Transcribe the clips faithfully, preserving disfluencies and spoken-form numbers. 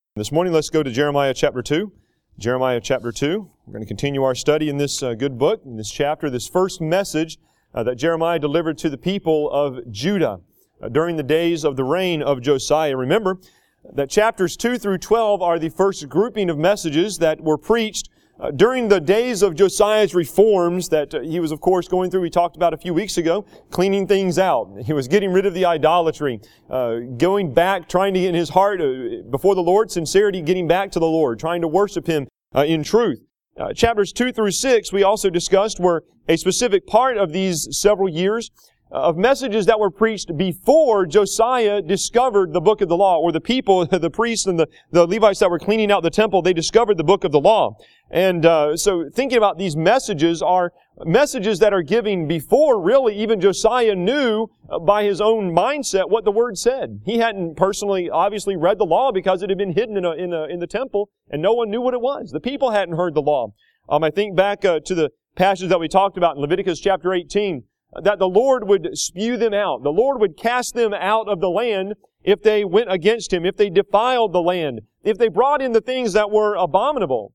This morning, let's go to Jeremiah chapter two. Jeremiah chapter two. We're going to continue our study in this uh, good book, in this chapter, this first message uh, that Jeremiah delivered to the people of Judah uh, during the days of the reign of Josiah. Remember that chapters two through twelve are the first grouping of messages that were preached uh, during the days of Josiah's reforms that uh, he was, of course, going through. We talked about a few weeks ago, cleaning things out. He was getting rid of the idolatry, uh, going back, trying to get in his heart uh, before the Lord, sincerity, getting back to the Lord, trying to worship Him uh, in truth. Uh, chapters two through six, we also discussed, were a specific part of these several years of messages that were preached before Josiah discovered the book of the law, or the people, the priests and the, the Levites that were cleaning out the temple, they discovered the book of the law. And uh, so thinking about these messages are messages that are given before really even Josiah knew uh, by his own mindset what the Word said. He hadn't personally, obviously, read the law because it had been hidden in, a, in, a, in the temple and no one knew what it was. The people hadn't heard the law. Um, I think back uh, to the passage that we talked about in Leviticus chapter eighteen, that the Lord would spew them out. The Lord would cast them out of the land if they went against Him, if they defiled the land, if they brought in the things that were abominable.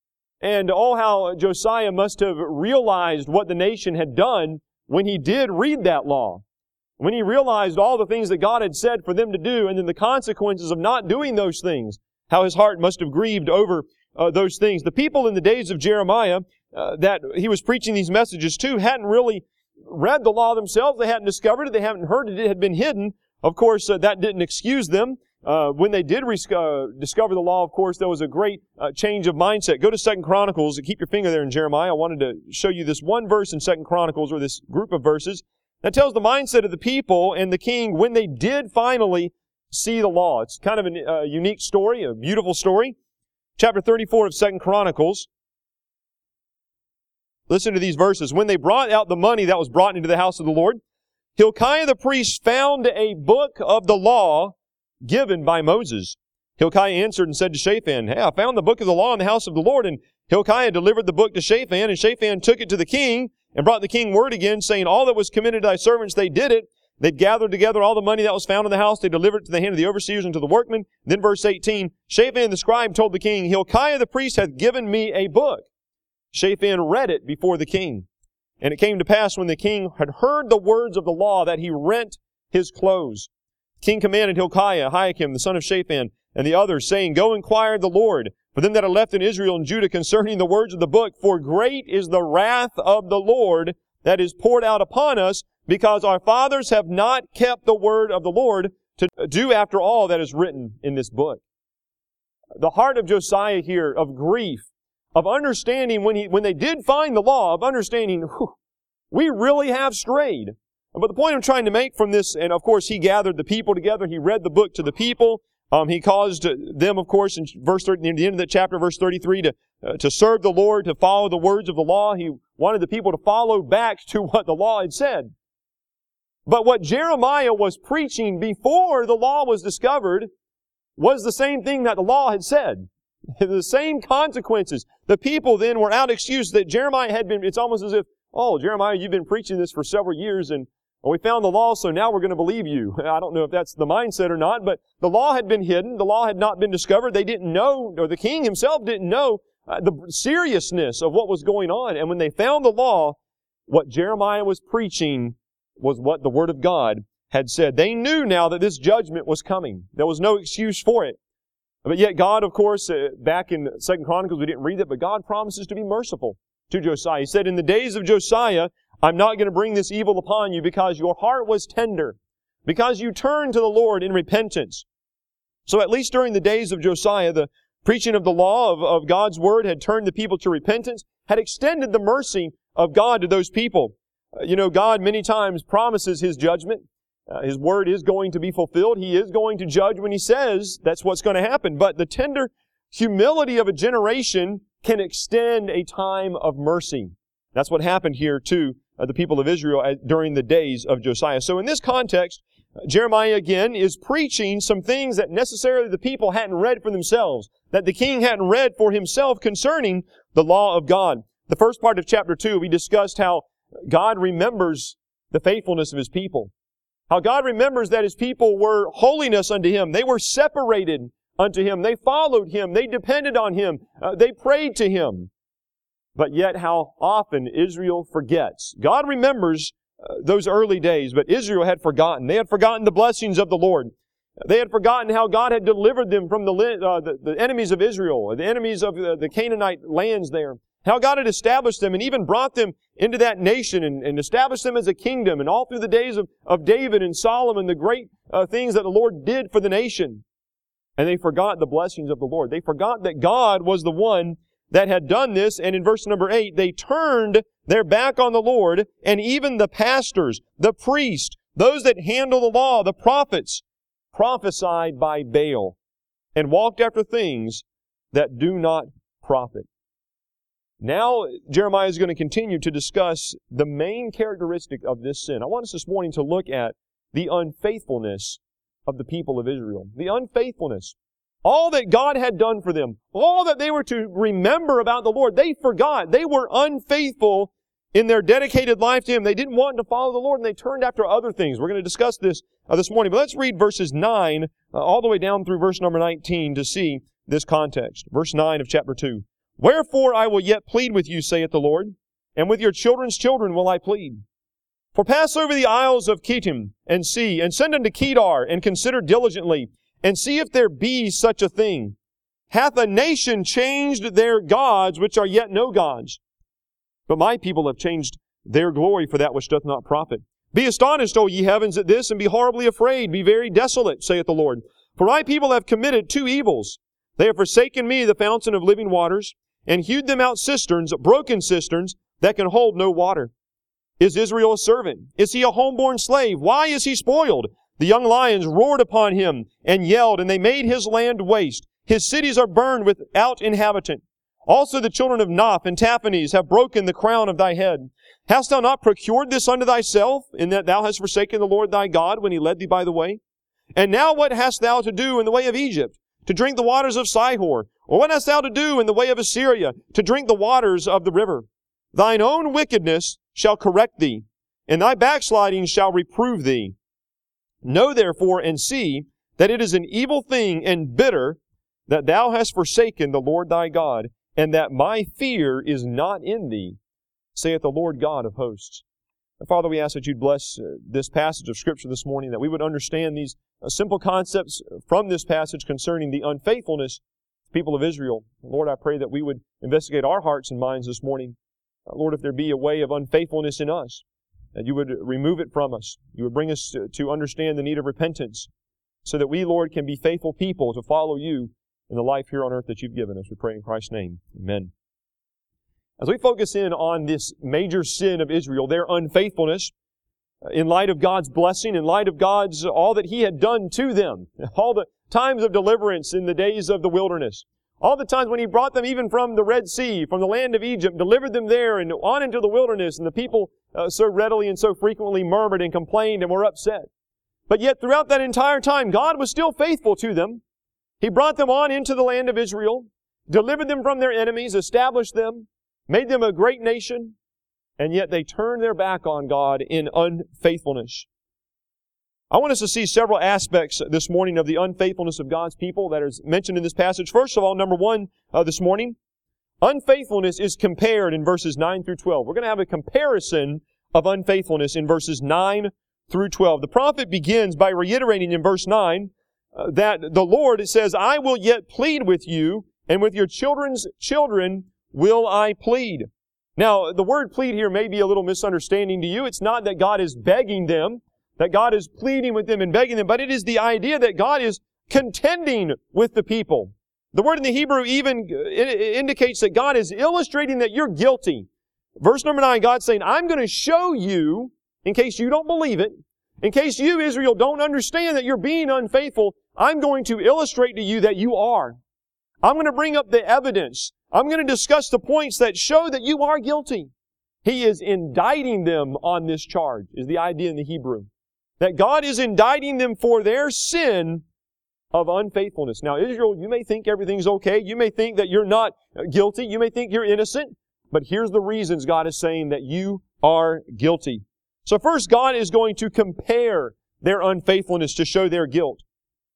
And oh, how Josiah must have realized what the nation had done when he did read that law. When he realized all the things that God had said for them to do, and then the consequences of not doing those things, how his heart must have grieved over uh, those things. The people in the days of Jeremiah uh, that he was preaching these messages to hadn't really read the law themselves. They hadn't discovered it. They hadn't heard it. It had been hidden. Of course, uh, that didn't excuse them. Uh, when they did res- uh, discover the law, of course, there was a great uh, change of mindset. Go to Second Chronicles. Keep your finger there in Jeremiah. I wanted to show you this one verse in Second Chronicles, or this group of verses, that tells the mindset of the people and the king when they did finally see the law. It's kind of a uh, unique story, a beautiful story. Chapter thirty-four of Second Chronicles. Listen to these verses. When they brought out the money that was brought into the house of the Lord, Hilkiah the priest found a book of the law given by Moses. Hilkiah answered and said to Shaphan, "Hey, I found the book of the law in the house of the Lord." And Hilkiah delivered the book to Shaphan, and Shaphan took it to the king and brought the king word again, saying, "All that was committed to thy servants, they did it. They gathered together all the money that was found in the house. They delivered it to the hand of the overseers and to the workmen." Then verse eighteen, Shaphan the scribe told the king, "Hilkiah the priest hath given me a book." Shaphan read it before the king. And it came to pass when the king had heard the words of the law that he rent his clothes. The king commanded Hilkiah, Ahikam, the son of Shaphan, and the others, saying, "Go inquire of the Lord for them that are left in Israel and Judah concerning the words of the book. For great is the wrath of the Lord that is poured out upon us, because our fathers have not kept the word of the Lord to do after all that is written in this book." The heart of Josiah here, of grief, of understanding when he, when they did find the law, of understanding, whew, we really have strayed. But the point I'm trying to make from this, and of course he gathered the people together, he read the book to the people, um, he caused them, of course, in verse thirty, near the end of that chapter, verse thirty-three, to uh, to serve the Lord, to follow the words of the law. He wanted the people to follow back to what the law had said. But what Jeremiah was preaching before the law was discovered was the same thing that the law had said. The same consequences. The people then were out excused that Jeremiah had been, it's almost as if, "Oh, Jeremiah, you've been preaching this for several years and we found the law, so now we're going to believe you." I don't know if that's the mindset or not, but the law had been hidden. The law had not been discovered. They didn't know, or the king himself didn't know uh, the seriousness of what was going on. And when they found the law, what Jeremiah was preaching was what the Word of God had said. They knew now that this judgment was coming. There was no excuse for it. But yet God, of course, uh, back in Second Chronicles, we didn't read it, but God promises to be merciful to Josiah. He said, "In the days of Josiah, I'm not going to bring this evil upon you because your heart was tender, because you turned to the Lord in repentance." So at least during the days of Josiah, the preaching of the law of, of God's Word had turned the people to repentance, had extended the mercy of God to those people. Uh, you know, God many times promises His judgment. Uh, His Word is going to be fulfilled. He is going to judge when He says that's what's going to happen. But the tender humility of a generation can extend a time of mercy. That's what happened here to uh, the people of Israel at, during the days of Josiah. So in this context, uh, Jeremiah again is preaching some things that necessarily the people hadn't read for themselves, that the king hadn't read for himself concerning the law of God. The first part of chapter two, we discussed how God remembers the faithfulness of His people. How God remembers that His people were holiness unto Him. They were separated unto Him. They followed Him. They depended on Him. Uh, they prayed to Him. But yet how often Israel forgets. God remembers uh, those early days, but Israel had forgotten. They had forgotten the blessings of the Lord. They had forgotten how God had delivered them from the, uh, the, the enemies of Israel, the enemies of the, the Canaanite lands there. How God had established them and even brought them into that nation and, and established them as a kingdom. And all through the days of, of David and Solomon, the great uh, things that the Lord did for the nation. And they forgot the blessings of the Lord. They forgot that God was the one that had done this. And in verse number eight, they turned their back on the Lord, and even the pastors, the priests, those that handle the law, the prophets, prophesied by Baal and walked after things that do not profit. Now, Jeremiah is going to continue to discuss the main characteristic of this sin. I want us this morning to look at the unfaithfulness of the people of Israel. The unfaithfulness. All that God had done for them, all that they were to remember about the Lord, they forgot. They were unfaithful in their dedicated life to Him. They didn't want to follow the Lord, and they turned after other things. We're going to discuss this uh, this morning. But let's read verses nine uh, all the way down through verse number nineteen to see this context. Verse nine of chapter two. Wherefore I will yet plead with you, saith the Lord, and with your children's children will I plead. For pass over the isles of Kittim, and see, and send unto Kedar, and consider diligently, and see if there be such a thing. Hath a nation changed their gods, which are yet no gods? But my people have changed their glory for that which doth not profit. Be astonished, O ye heavens, at this, and be horribly afraid. Be very desolate, saith the Lord. For my people have committed two evils. They have forsaken me, the fountain of living waters, and hewed them out cisterns, broken cisterns, that can hold no water. Is Israel a servant? Is he a homeborn slave? Why is he spoiled? The young lions roared upon him and yelled, and they made his land waste. His cities are burned without inhabitant. Also the children of Noph and Taphanes have broken the crown of thy head. Hast thou not procured this unto thyself, in that thou hast forsaken the Lord thy God when He led thee by the way? And now what hast thou to do in the way of Egypt, to drink the waters of Sihor? Or what hast thou to do in the way of Assyria, to drink the waters of the river? Thine own wickedness shall correct thee, and thy backsliding shall reprove thee. Know therefore and see that it is an evil thing and bitter that thou hast forsaken the Lord thy God, and that my fear is not in thee, saith the Lord God of hosts. And Father, we ask that you'd bless uh, this passage of Scripture this morning, that we would understand these uh, simple concepts from this passage concerning the unfaithfulness of the people of Israel. Lord, I pray that we would investigate our hearts and minds this morning. Uh, Lord, if there be a way of unfaithfulness in us, that you would remove it from us. You would bring us to, to understand the need of repentance, so that we, Lord, can be faithful people to follow you in the life here on earth that you've given us. We pray in Christ's name. Amen. As we focus in on this major sin of Israel, their unfaithfulness, in light of God's blessing, in light of God's, all that He had done to them, all the times of deliverance in the days of the wilderness, all the times when He brought them even from the Red Sea, from the land of Egypt, delivered them there and on into the wilderness, and the people uh, so readily and so frequently murmured and complained and were upset. But yet throughout that entire time, God was still faithful to them. He brought them on into the land of Israel, delivered them from their enemies, established them, made them a great nation, and yet they turned their back on God in unfaithfulness. I want us to see several aspects this morning of the unfaithfulness of God's people that is mentioned in this passage. First of all, number one uh, this morning, unfaithfulness is compared in verses nine through twelve. We're going to have a comparison of unfaithfulness in verses nine through twelve. The prophet begins by reiterating in verse nine uh, that the Lord, it says, I will yet plead with you, and with your children's children will I plead. Now, the word plead here may be a little misunderstanding to you. It's not that God is begging them, that God is pleading with them and begging them, but it is the idea that God is contending with the people. The word in the Hebrew even indicates that God is illustrating that you're guilty. Verse number nine, God's saying, I'm going to show you, in case you don't believe it, in case you, Israel, don't understand that you're being unfaithful, I'm going to illustrate to you that you are. I'm going to bring up the evidence. I'm going to discuss the points that show that you are guilty. He is indicting them on this charge, is the idea in the Hebrew. That God is indicting them for their sin of unfaithfulness. Now, Israel, you may think everything's okay. You may think that you're not guilty. You may think you're innocent. But here's the reasons God is saying that you are guilty. So first, God is going to compare their unfaithfulness to show their guilt.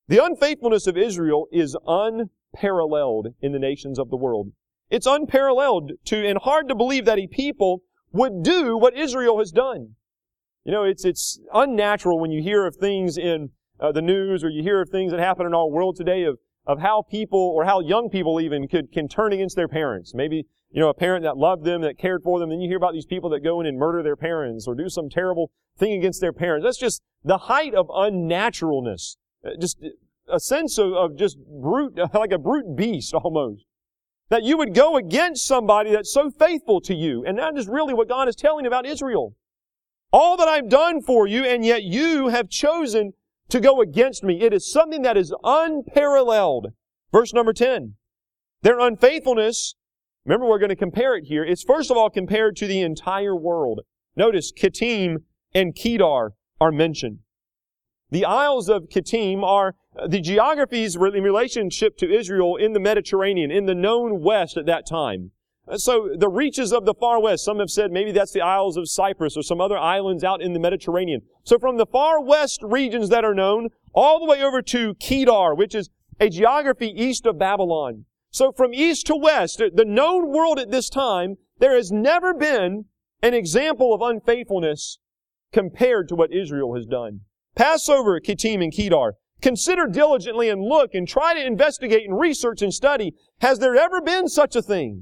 The unfaithfulness of Israel is unparalleled in the nations of the world. It's unparalleled to, and hard to believe that a people would do what Israel has done. You know, it's, it's unnatural when you hear of things in uh, the news, or you hear of things that happen in our world today of, of how people, or how young people even could, can turn against their parents. Maybe, you know, a parent that loved them, that cared for them, then you hear about these people that go in and murder their parents or do some terrible thing against their parents. That's just the height of unnaturalness. Just a sense of, of just brute, like a brute beast almost. That you would go against somebody that's so faithful to you. And that is really what God is telling about Israel. All that I've done for you, and yet you have chosen to go against me. It is something that is unparalleled. Verse number ten. Their unfaithfulness, remember we're going to compare it here. It's first of all compared to the entire world. Notice Kittim and Kedar are mentioned. The Isles of Kittim are the geographies in relationship to Israel in the Mediterranean, in the known West at that time. So the reaches of the far west, some have said maybe that's the Isles of Cyprus or some other islands out in the Mediterranean. So from the far west regions that are known, all the way over to Kedar, which is a geography east of Babylon. So from east to west, the known world at this time, there has never been an example of unfaithfulness compared to what Israel has done. Pass over Kittim and Kedar. Consider diligently and look and try to investigate and research and study. Has there ever been such a thing?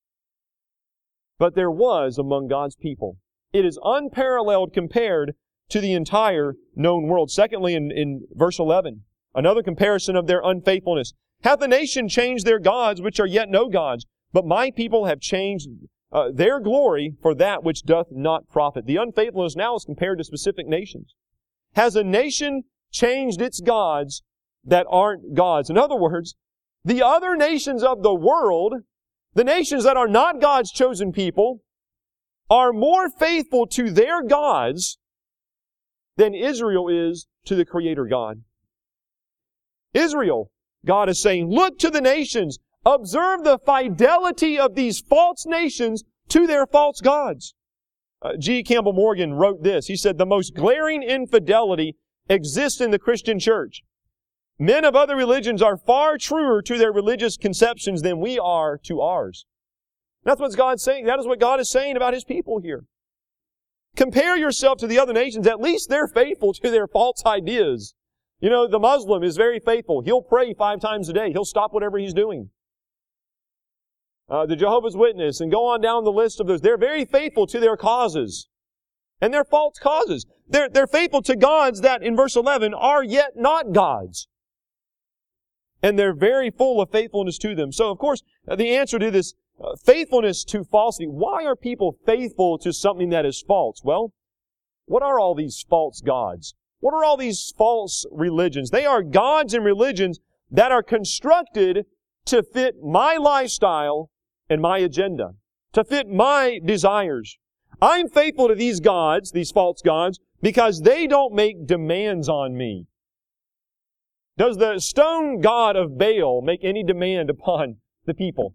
But there was among God's people. It is unparalleled compared to the entire known world. Secondly, in, in verse eleven, another comparison of their unfaithfulness. Hath the nation changed their gods, which are yet no gods? But my people have changed uh, their glory for that which doth not profit. The unfaithfulness now is compared to specific nations. Has a nation changed its gods that aren't gods? In other words, the other nations of the world, the nations that are not God's chosen people, are more faithful to their gods than Israel is to the Creator God. Israel, God is saying, look to the nations, observe the fidelity of these false nations to their false gods. Uh, G. Campbell Morgan wrote this. He said, the most glaring infidelity exists in the Christian church. Men of other religions are far truer to their religious conceptions than we are to ours. That's what God's saying. That is what God is saying about His people here. Compare yourself to the other nations. At least they're faithful to their false ideas. You know, the Muslim is very faithful. He'll pray five times a day. He'll stop whatever he's doing. Uh, the Jehovah's Witness, and go on down the list of those. They're very faithful to their causes. And they're false causes. They're, they're faithful to gods that, in verse eleven, are yet not gods. And they're very full of faithfulness to them. So, of course, the answer to this uh, faithfulness to falsity, why are people faithful to something that is false? Well, what are all these false gods? What are all these false religions? They are gods and religions that are constructed to fit my lifestyle and my agenda, to fit my desires. I'm faithful to these gods, these false gods, because they don't make demands on me. Does the stone god of Baal make any demand upon the people?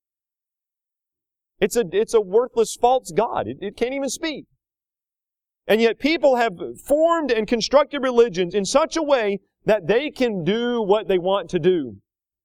It's a, it's a worthless false god. It, it can't even speak. And yet people have formed and constructed religions in such a way that they can do what they want to do.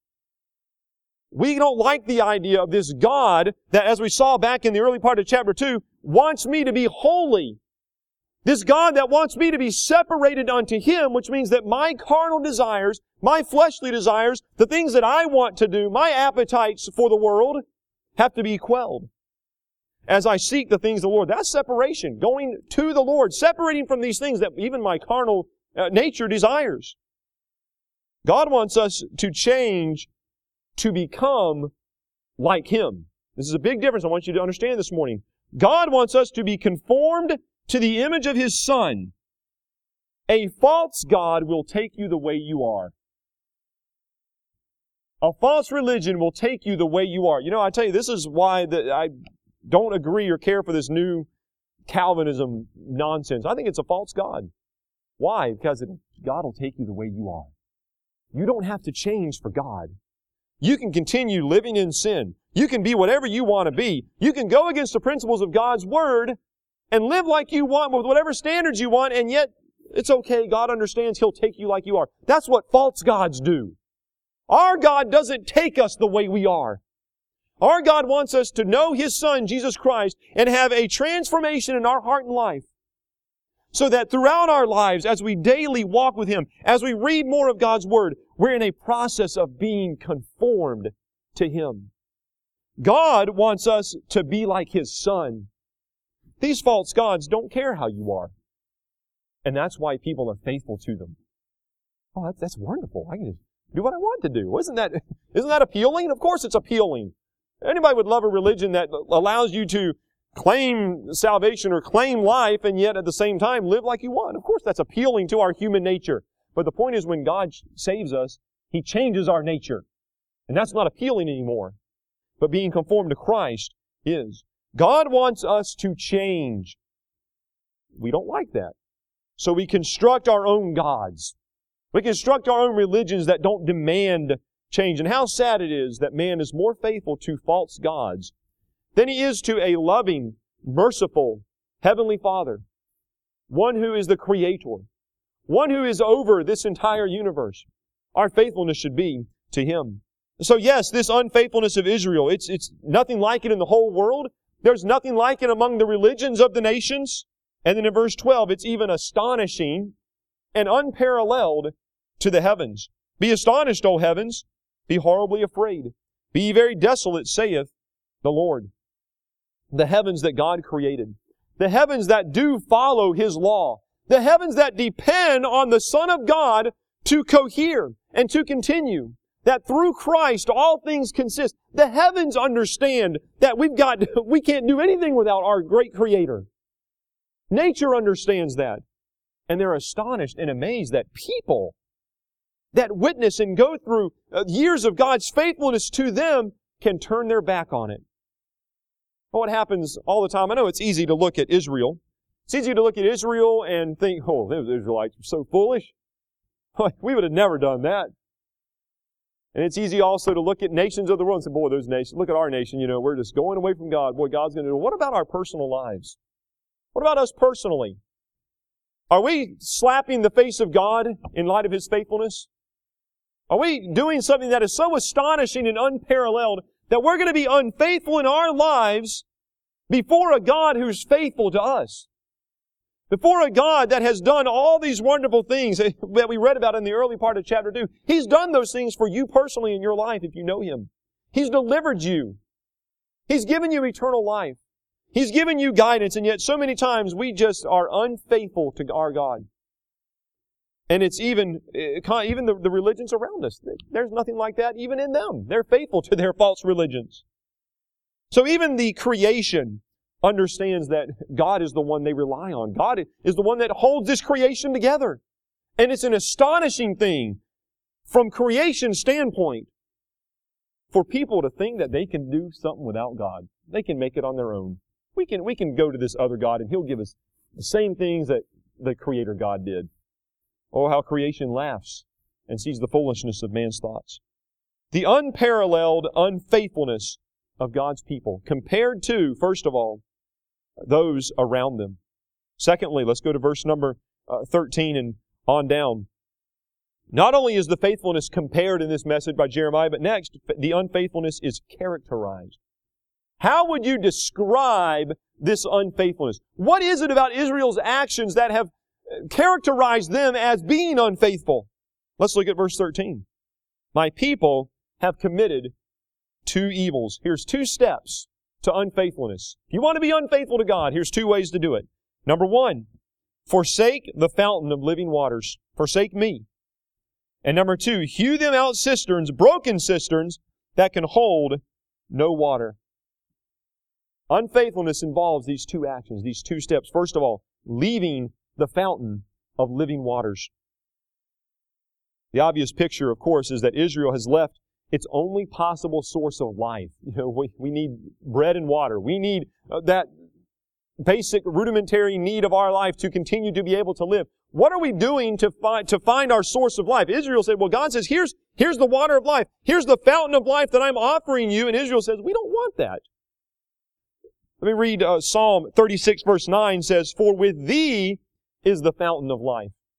We don't like the idea of this God that, as we saw back in the early part of chapter two, wants me to be holy. This God that wants me to be separated unto Him, which means that my carnal desires, my fleshly desires, the things that I want to do, my appetites for the world, have to be quelled. As I seek the things of the Lord. That's separation. Going to the Lord. Separating from these things that even my carnal uh, nature desires. God wants us to change to become like Him. This is a big difference I want you to understand this morning. God wants us to be conformed to the image of His Son. A false God will take you the way you are. A false religion will take you the way you are. You know, I tell you, this is why the, I don't agree or care for this new Calvinism nonsense. I think it's a false God. Why? Because it, God will take you the way you are. You don't have to change for God. You can continue living in sin. You can be whatever you want to be. You can go against the principles of God's Word and live like you want with whatever standards you want, and yet it's okay, God understands, He'll take you like you are. That's what false gods do. Our God doesn't take us the way we are. Our God wants us to know His Son, Jesus Christ, and have a transformation in our heart and life. So that throughout our lives, as we daily walk with Him, as we read more of God's Word, we're in a process of being conformed to Him. God wants us to be like His Son. These false gods don't care how you are. And that's why people are faithful to them. Oh, that's, that's wonderful. I can just do what I want to do. Isn't that, isn't that appealing? Of course it's appealing. Anybody would love a religion that allows you to claim salvation or claim life and yet at the same time live like you want. Of course that's appealing to our human nature. But the point is when God saves us, He changes our nature. And that's not appealing anymore. But being conformed to Christ is. God wants us to change. We don't like that. So we construct our own gods. We construct our own religions that don't demand change. And how sad it is that man is more faithful to false gods than he is to a loving, merciful, heavenly Father. One who is the Creator. One who is over this entire universe. Our faithfulness should be to Him. So yes, this unfaithfulness of Israel, it's, it's nothing like it in the whole world. There's nothing like it among the religions of the nations. And then in verse twelve, it's even astonishing and unparalleled to the heavens. Be astonished, O heavens. Be horribly afraid. Be ye very desolate, saith the Lord. The heavens that God created. The heavens that do follow His law. The heavens that depend on the Son of God to cohere and to continue. That through Christ all things consist. The heavens understand that we've got, we can't do anything without our great Creator. Nature understands that. And they're astonished and amazed that people that witness and go through years of God's faithfulness to them can turn their back on it. What happens all the time, I know it's easy to look at Israel. It's easy to look at Israel and think, oh, those Israelites are so foolish. We would have never done that. And it's easy also to look at nations of the world and say, boy, those nations, look at our nation, you know, we're just going away from God. Boy, God's going to do. What about our personal lives? What about us personally? Are we slapping the face of God in light of His faithfulness? Are we doing something that is so astonishing and unparalleled that we're going to be unfaithful in our lives before a God who's faithful to us? Before a God that has done all these wonderful things that we read about in the early part of chapter two. He's done those things for you personally in your life if you know Him. He's delivered you. He's given you eternal life. He's given you guidance, and yet so many times we just are unfaithful to our God. And it's even, even the, the religions around us. There's nothing like that even in them. They're faithful to their false religions. So even the creation understands that God is the one they rely on. God is the one that holds this creation together. And it's an astonishing thing from creation standpoint for people to think that they can do something without God. They can make it on their own. We can, we can go to this other God and He'll give us the same things that the Creator God did. Oh, how creation laughs and sees the foolishness of man's thoughts. The unparalleled unfaithfulness of God's people compared to, first of all, those around them. Secondly, let's go to verse number uh, thirteen and on down. Not only is the faithfulness compared in this message by Jeremiah, but next, the unfaithfulness is characterized. How would you describe this unfaithfulness? What is it about Israel's actions that have characterized them as being unfaithful? Let's look at verse thirteen. My people have committed two evils. Here's two steps to unfaithfulness. If you want to be unfaithful to God, here's two ways to do it. Number one, forsake the fountain of living waters. Forsake me. And number two, hew them out cisterns, broken cisterns, that can hold no water. Unfaithfulness involves these two actions, these two steps. First of all, leaving the fountain of living waters. The obvious picture, of course, is that Israel has left its only possible source of life. You know, we, we need bread and water. We need uh, that basic rudimentary need of our life to continue to be able to live. What are we doing to find, to find our source of life? Israel said, well, God says, here's, here's the water of life. Here's the fountain of life that I'm offering you. And Israel says, we don't want that. Let me read uh, Psalm thirty-six verse nine says, for with thee is the fountain of life.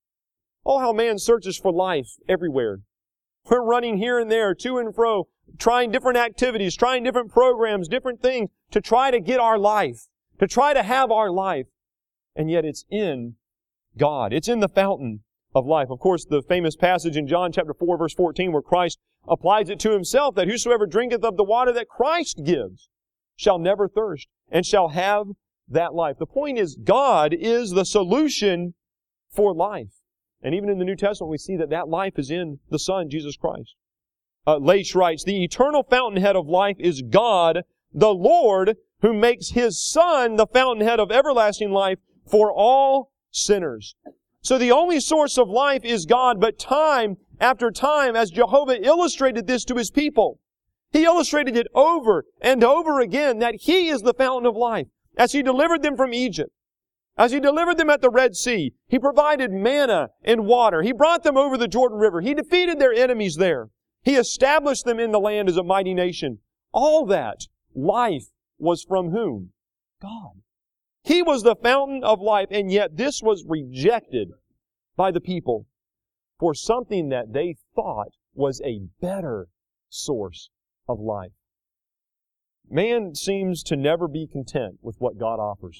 Oh, how man searches for life everywhere. We're running here and there, to and fro, trying different activities, trying different programs, different things to try to get our life, to try to have our life. And yet it's in God. It's in the fountain of life. Of course, the famous passage in John chapter four, verse fourteen, where Christ applies it to Himself, that whosoever drinketh of the water that Christ gives shall never thirst, and shall have that life. The point is, God is the solution for life. And even in the New Testament, we see that that life is in the Son, Jesus Christ. Uh, Leitch writes, the eternal fountainhead of life is God, the Lord, who makes His Son the fountainhead of everlasting life for all sinners. So the only source of life is God, but time after time, as Jehovah illustrated this to His people, He illustrated it over and over again, that He is the fountain of life. As He delivered them from Egypt, as He delivered them at the Red Sea, He provided manna and water. He brought them over the Jordan River. He defeated their enemies there. He established them in the land as a mighty nation. All that life was from whom? God. He was the fountain of life, and yet this was rejected by the people for something that they thought was a better source of life. Man seems to never be content with what God offers.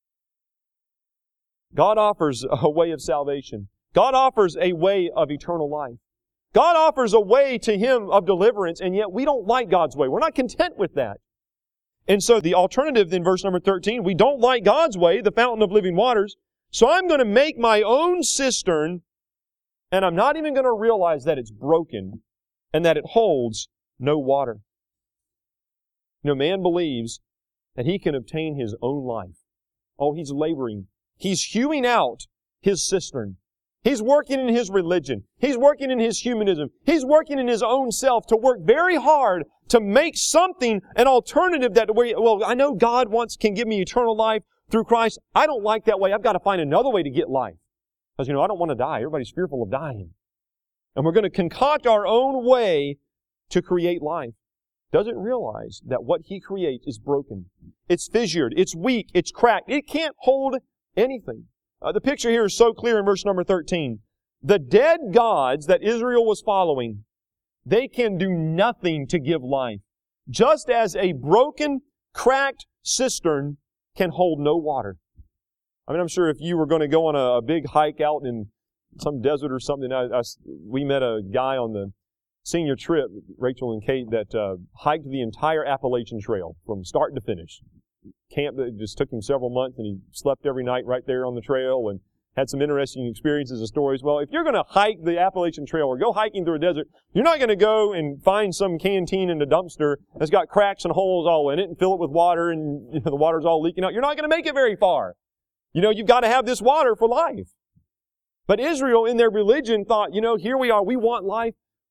God offers a way of salvation. God offers a way of eternal life. God offers a way to Him of deliverance, and yet we don't like God's way. We're not content with that. And so the alternative in verse number thirteen, we don't like God's way, the fountain of living waters, so I'm going to make my own cistern, and I'm not even going to realize that it's broken and that it holds no water. You know, man believes that he can obtain his own life. Oh, he's laboring. He's hewing out his cistern. He's working in his religion. He's working in his humanism. He's working in his own self to work very hard to make something, an alternative that, well, I know God wants, can give me eternal life through Christ. I don't like that way. I've got to find another way to get life. Because, you know, I don't want to die. Everybody's fearful of dying. And we're going to concoct our own way to create life. Doesn't realize that what He creates is broken. It's fissured. It's weak. It's cracked. It can't hold anything. Uh, the picture here is so clear in verse number thirteen. The dead gods that Israel was following, they can do nothing to give life. Just as a broken, cracked cistern can hold no water. I mean, I'm sure if you were going to go on a, a big hike out in some desert or something, I, I, we met a guy on the senior trip, Rachel and Kate, that uh, hiked the entire Appalachian Trail from start to finish. Camped, it just took him several months, and he slept every night right there on the trail and had some interesting experiences and stories. Well, if you're going to hike the Appalachian Trail or go hiking through a desert, you're not going to go and find some canteen in a dumpster that's got cracks and holes all in it and fill it with water and you know, the water's all leaking out. You're not going to make it very far. You know, you've got to have this water for life. But Israel, in their religion, thought, you know, here we are, we want life.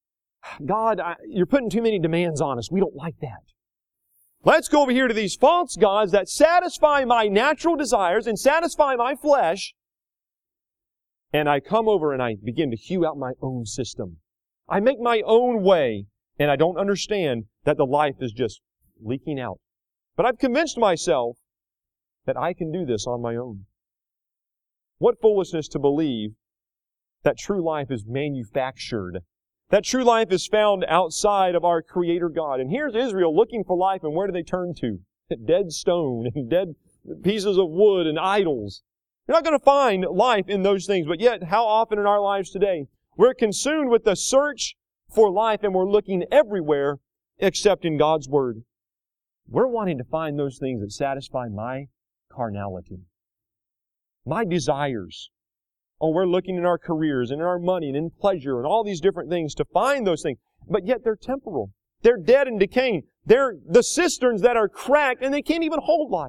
God, I, you're putting too many demands on us. We don't like that. Let's go over here to these false gods that satisfy my natural desires and satisfy my flesh. And I come over and I begin to hew out my own system. I make my own way, and I don't understand that the life is just leaking out. But I've convinced myself that I can do this on my own. What foolishness to believe that true life is manufactured. That true life is found outside of our Creator God. And here's Israel looking for life, and where do they turn to? Dead stone and dead pieces of wood and idols. You're not going to find life in those things, but yet how often in our lives today we're consumed with the search for life, and we're looking everywhere except in God's Word. We're wanting to find those things that satisfy my carnality, my desires. Oh, we're looking in our careers and in our money and in pleasure and all these different things to find those things. But yet they're temporal. They're dead and decaying. They're the cisterns that are cracked and they can't even hold life.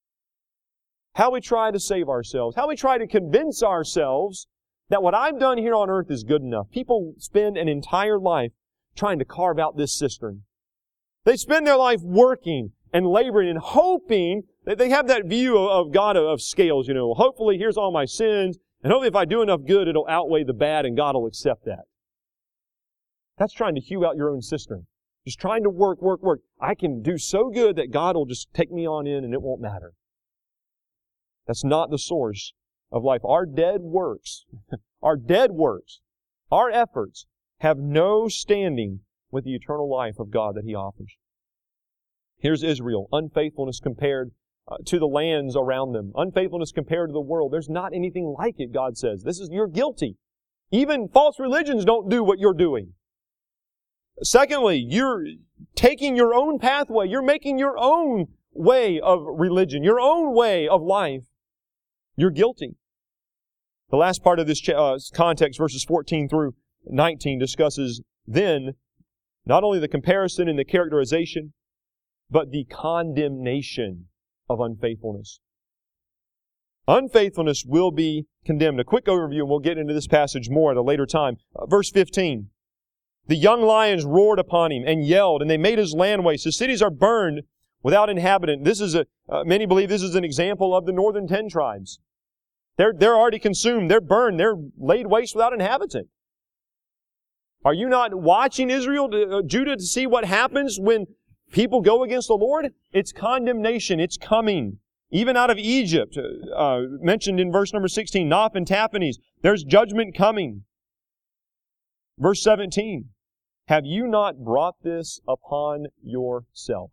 How we try to save ourselves, how we try to convince ourselves that what I've done here on earth is good enough. People spend an entire life trying to carve out this cistern. They spend their life working and laboring and hoping that they have that view of God of scales, you know. Hopefully, here's all my sins. And hopefully if I do enough good, it'll outweigh the bad and God will accept that. That's trying to hew out your own cistern. Just trying to work, work, work. I can do so good that God will just take me on in and it won't matter. That's not the source of life. Our dead works, our dead works, our efforts, have no standing with the eternal life of God that He offers. Here's Israel, unfaithfulness compared uh, to the lands around them, unfaithfulness compared to the world. There's not anything like it, God says. This is, you're guilty. Even false religions don't do what you're doing. Secondly, you're taking your own pathway. You're making your own way of religion, your own way of life. You're guilty. The last part of this uh, context, verses fourteen through nineteen, discusses then not only the comparison and the characterization, but the condemnation of unfaithfulness. Unfaithfulness will be condemned. A quick overview, and we'll get into this passage more at a later time. Uh, verse fifteen. The young lions roared upon him and yelled, and they made his land waste. His cities are burned without inhabitant. This is a, uh, many believe this is an example of the northern ten tribes. They're, they're already consumed. They're burned. They're laid waste without inhabitant. Are you not watching Israel, to, uh, Judah, to see what happens when people go against the Lord? It's condemnation. It's coming. Even out of Egypt, uh, mentioned in verse number sixteen, Noph and Taphanes, there's judgment coming. Verse seventeen, have you not brought this upon yourself?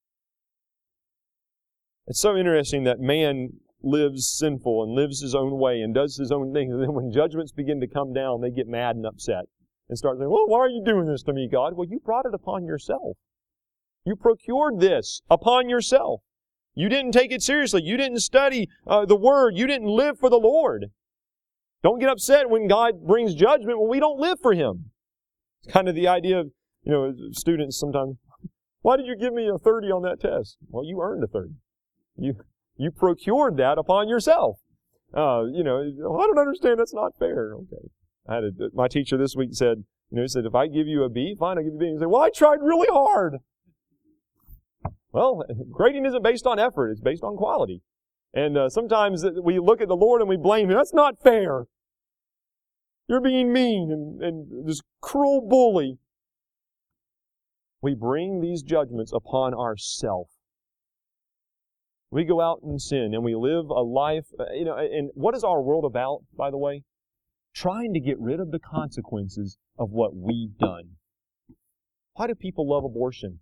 It's so interesting that man lives sinful and lives his own way and does his own things. And then when judgments begin to come down, they get mad and upset and start saying, well, why are you doing this to me, God? Well, you brought it upon yourself. You procured this upon yourself. You didn't take it seriously. You didn't study uh, the Word. You didn't live for the Lord. Don't get upset when God brings judgment when we don't live for Him. It's kind of the idea of, you know, students sometimes, why did you give me a thirty on that test? Well, you earned a thirty. You you procured that upon yourself. Uh, you know, I don't understand. That's not fair. Okay. I had a, my teacher this week said, you know, he said, if I give you a B, fine, I'll give you a B. He said, well, I tried really hard. Well, grading isn't based on effort. It's based on quality. And uh, sometimes we look at the Lord and we blame Him. That's not fair. You're being mean and, and this cruel bully. We bring these judgments upon ourselves. We go out and sin and we live a life, you know, and what is our world about, by the way? Trying to get rid of the consequences of what we've done. Why do people love abortion?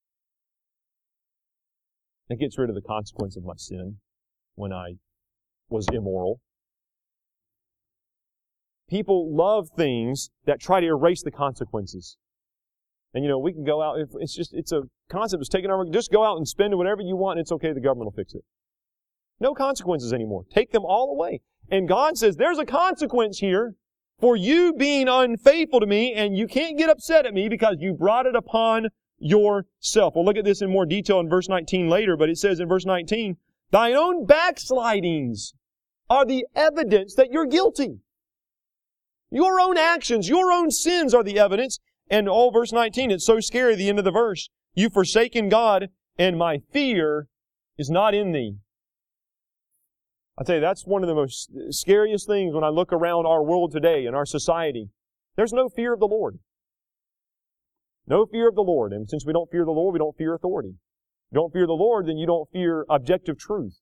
It gets rid of the consequence of my sin when I was immoral. People love things that try to erase the consequences. And you know, we can go out, it's just, it's a concept that's taken over, just go out and spend whatever you want and it's okay, the government will fix it. No consequences anymore. Take them all away. And God says, there's a consequence here for you being unfaithful to me, and you can't get upset at me because you brought it upon yourself. We'll look at this in more detail in verse nineteen later, but it says in verse nineteen, thine own backslidings are the evidence that you're guilty. Your own actions, your own sins are the evidence. And oh, verse nineteen, it's so scary, the end of the verse. You've forsaken God, and my fear is not in thee. I tell you, that's one of the most scariest things when I look around our world today and our society. There's no fear of the Lord. No fear of the Lord. And since we don't fear the Lord, we don't fear authority. If you don't fear the Lord, then you don't fear objective truth.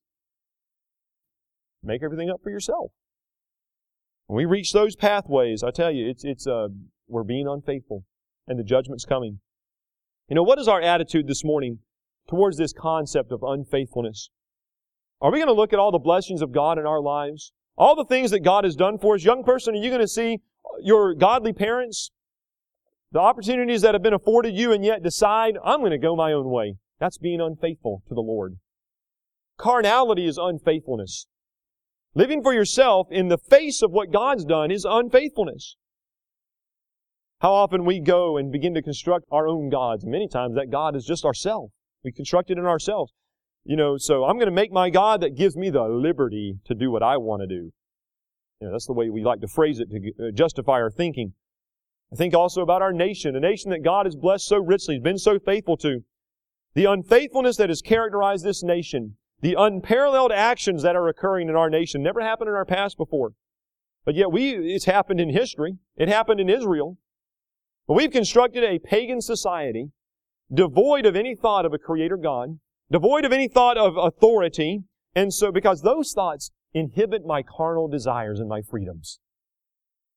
Make everything up for yourself. When we reach those pathways, I tell you, it's, it's, uh, we're being unfaithful and the judgment's coming. You know, what is our attitude this morning towards this concept of unfaithfulness? Are we going to look at all the blessings of God in our lives? All the things that God has done for us? Young person, are you going to see your godly parents, the opportunities that have been afforded you, and yet decide, I'm going to go my own way? That's being unfaithful to the Lord. Carnality is unfaithfulness. Living for yourself in the face of what God's done is unfaithfulness. How often we go and begin to construct our own gods. Many times that God is just ourselves. We construct it in ourselves. You know, so I'm going to make my God that gives me the liberty to do what I want to do. You know, that's the way we like to phrase it to justify our thinking. I think also about our nation, a nation that God has blessed so richly, been so faithful to. The unfaithfulness that has characterized this nation, the unparalleled actions that are occurring in our nation, never happened in our past before. But yet we, it's happened in history. It happened in Israel. But we've constructed a pagan society devoid of any thought of a Creator God, devoid of any thought of authority, and so because those thoughts inhibit my carnal desires and my freedoms.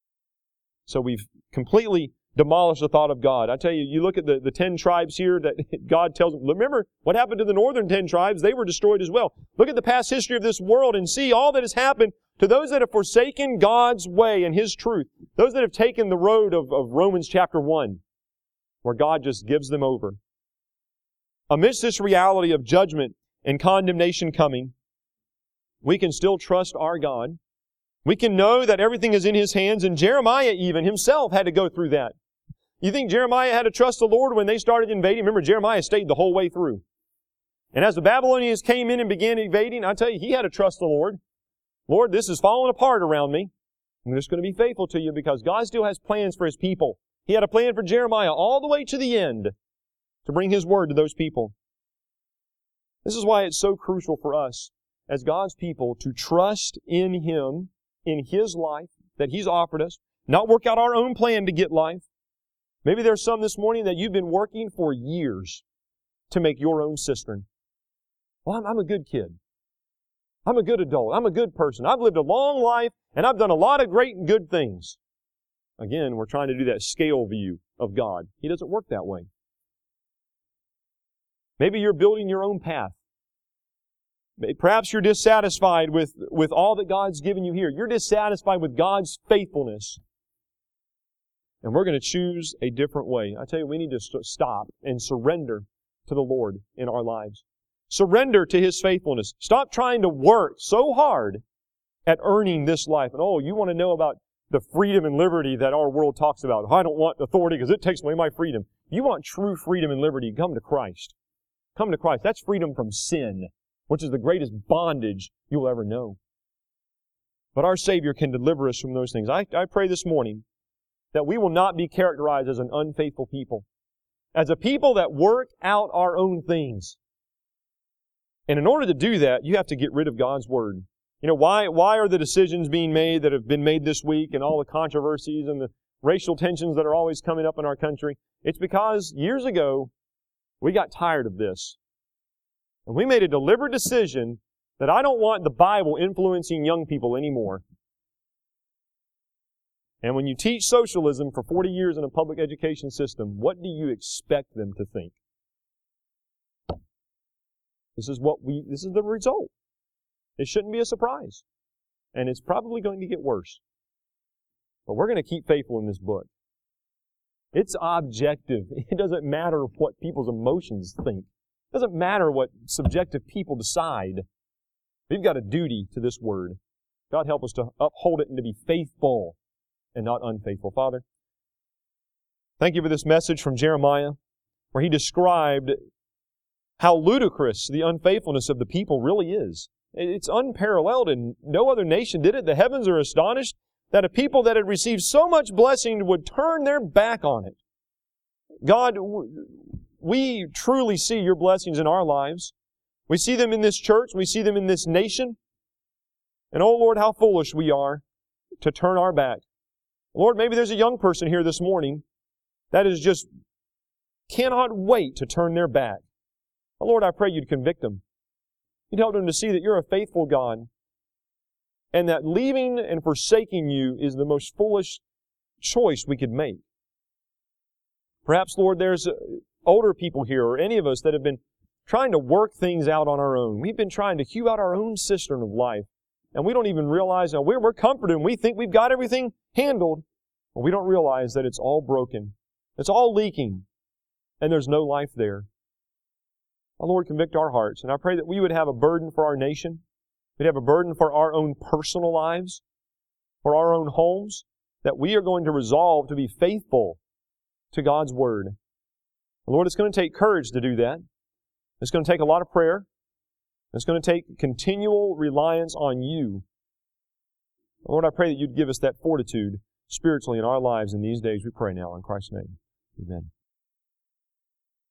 So we've completely demolished the thought of God. I tell you, you look at the, the ten tribes here that God tells them. Remember what happened to the northern ten tribes? They were destroyed as well. Look at the past history of this world and see all that has happened to those that have forsaken God's way and His truth. Those that have taken the road of, of Romans chapter one, where God just gives them over. Amidst this reality of judgment and condemnation coming, we can still trust our God. We can know that everything is in His hands, and Jeremiah even himself had to go through that. You think Jeremiah had to trust the Lord when they started invading? Remember, Jeremiah stayed the whole way through. And as the Babylonians came in and began invading, I tell you, he had to trust the Lord. Lord, this is falling apart around me. I'm just going to be faithful to you because God still has plans for His people. He had a plan for Jeremiah all the way to the end to bring His word to those people. This is why it's so crucial for us as God's people to trust in Him, in His life that He's offered us, not work out our own plan to get life. Maybe there's some this morning that you've been working for years to make your own cistern. Well, I'm, I'm a good kid. I'm a good adult. I'm a good person. I've lived a long life, and I've done a lot of great and good things. Again, we're trying to do that scale view of God. He doesn't work that way. Maybe you're building your own path. Perhaps you're dissatisfied with, with all that God's given you here. You're dissatisfied with God's faithfulness. And we're going to choose a different way. I tell you, we need to st- stop and surrender to the Lord in our lives. Surrender to His faithfulness. Stop trying to work so hard at earning this life. And oh, you want to know about the freedom and liberty that our world talks about. I don't want authority because it takes away my freedom. You want true freedom and liberty, come to Christ. Come to Christ. That's freedom from sin, which is the greatest bondage you will ever know. But our Savior can deliver us from those things. I, I pray this morning that we will not be characterized as an unfaithful people, as a people that work out our own things. And in order to do that, you have to get rid of God's Word. You know, why, why are the decisions being made that have been made this week and all the controversies and the racial tensions that are always coming up in our country? It's because years ago, we got tired of this. And we made a deliberate decision that I don't want the Bible influencing young people anymore. And when you teach socialism for forty years in a public education system, what do you expect them to think? This is what we, this is the result. It shouldn't be a surprise. And it's probably going to get worse. But we're going to keep faithful in this book. It's objective. It doesn't matter what people's emotions think. It doesn't matter what subjective people decide. We've got a duty to this Word. God help us to uphold it and to be faithful and not unfaithful. Father, thank you for this message from Jeremiah, where he described how ludicrous the unfaithfulness of the people really is. It's unparalleled, and no other nation did it. The heavens are astonished that a people that had received so much blessing would turn their back on it. God, we truly see your blessings in our lives. We see them in this church. We see them in this nation. And oh Lord, how foolish we are to turn our back. Lord, maybe there's a young person here this morning that is just cannot wait to turn their back. Oh Lord, I pray you'd convict them. You'd help them to see that you're a faithful God and that leaving and forsaking you is the most foolish choice we could make. Perhaps, Lord, there's older people here or any of us that have been trying to work things out on our own. We've been trying to hew out our own cistern of life, and we don't even realize that we're, we're comforted and we think we've got everything handled, but we don't realize that it's all broken. It's all leaking, and there's no life there. Oh, Lord, convict our hearts, and I pray that we would have a burden for our nation. We'd have a burden for our own personal lives, for our own homes, that we are going to resolve to be faithful to God's Word. And Lord, it's going to take courage to do that. It's going to take a lot of prayer. It's going to take continual reliance on you. Lord, I pray that you'd give us that fortitude spiritually in our lives in these days. We pray now in Christ's name. Amen.